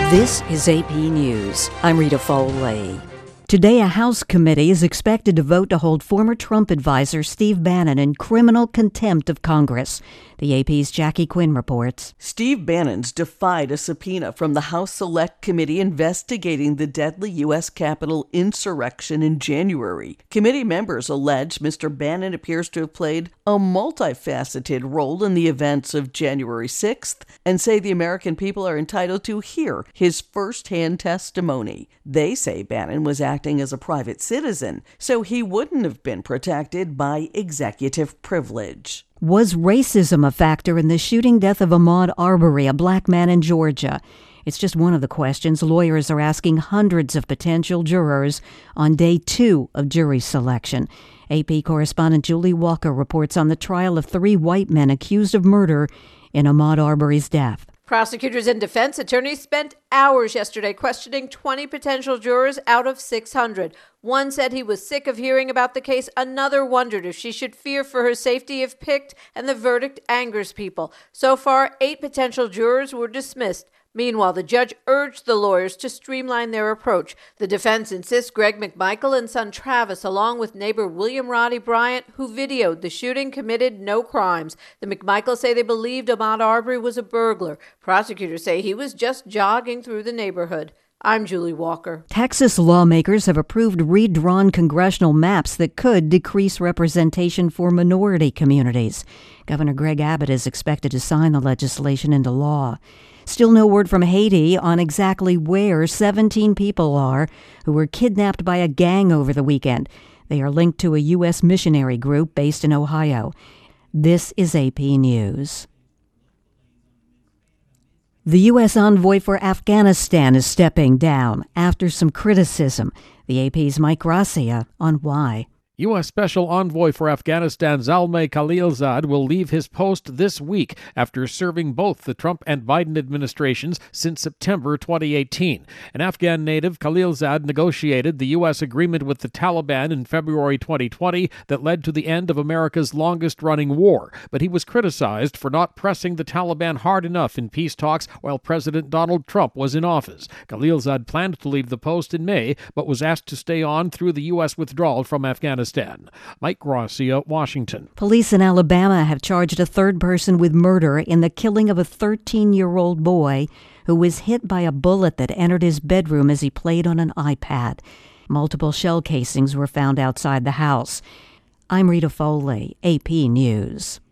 This is AP News. I'm Rita Foley. Today, a House committee is expected to vote to hold former Trump advisor Steve Bannon in criminal contempt of Congress. The AP's Jackie Quinn reports. Steve Bannon's defied a subpoena from the House Select Committee investigating the deadly U.S. Capitol insurrection in January. Committee members allege Mr. Bannon appears to have played a multifaceted role in the events of January 6th and say the American people are entitled to hear his first-hand testimony. They say Bannon was acting as a private citizen, so he wouldn't have been protected by executive privilege. Was racism a factor in the shooting death of Ahmaud Arbery, a black man in Georgia? It's just one of the questions lawyers are asking hundreds of potential jurors on day 2 of jury selection. AP correspondent Julie Walker reports on the trial of 3 white men accused of murder in Ahmaud Arbery's death. Prosecutors and defense attorneys spent hours yesterday questioning 20 potential jurors out of 600. One said he was sick of hearing about the case. Another wondered if she should fear for her safety if picked, and the verdict angers people. So far, 8 potential jurors were dismissed. Meanwhile, the judge urged the lawyers to streamline their approach. The defense insists Greg McMichael and son Travis, along with neighbor William Roddy Bryant, who videoed the shooting, committed no crimes. The McMichaels say they believed Ahmaud Arbery was a burglar. Prosecutors say he was just jogging through the neighborhood. I'm Julie Walker. Texas lawmakers have approved redrawn congressional maps that could decrease representation for minority communities. Governor Greg Abbott is expected to sign the legislation into law. Still no word from Haiti on exactly where 17 people are who were kidnapped by a gang over the weekend. They are linked to a U.S. missionary group based in Ohio. This is AP News. The U.S. envoy for Afghanistan is stepping down after some criticism. The AP's Mike Gracia on why. U.S. Special Envoy for Afghanistan Zalmay Khalilzad will leave his post this week after serving both the Trump and Biden administrations since September 2018. An Afghan native, Khalilzad negotiated the U.S. agreement with the Taliban in February 2020 that led to the end of America's longest-running war, but he was criticized for not pressing the Taliban hard enough in peace talks while President Donald Trump was in office. Khalilzad planned to leave the post in May, but was asked to stay on through the U.S. withdrawal from Afghanistan. Mike Gracia, Washington. Police in Alabama have charged a third person with murder in the killing of a 13-year-old boy who was hit by a bullet that entered his bedroom as he played on an iPad. Multiple shell casings were found outside the house. I'm Rita Foley, AP News.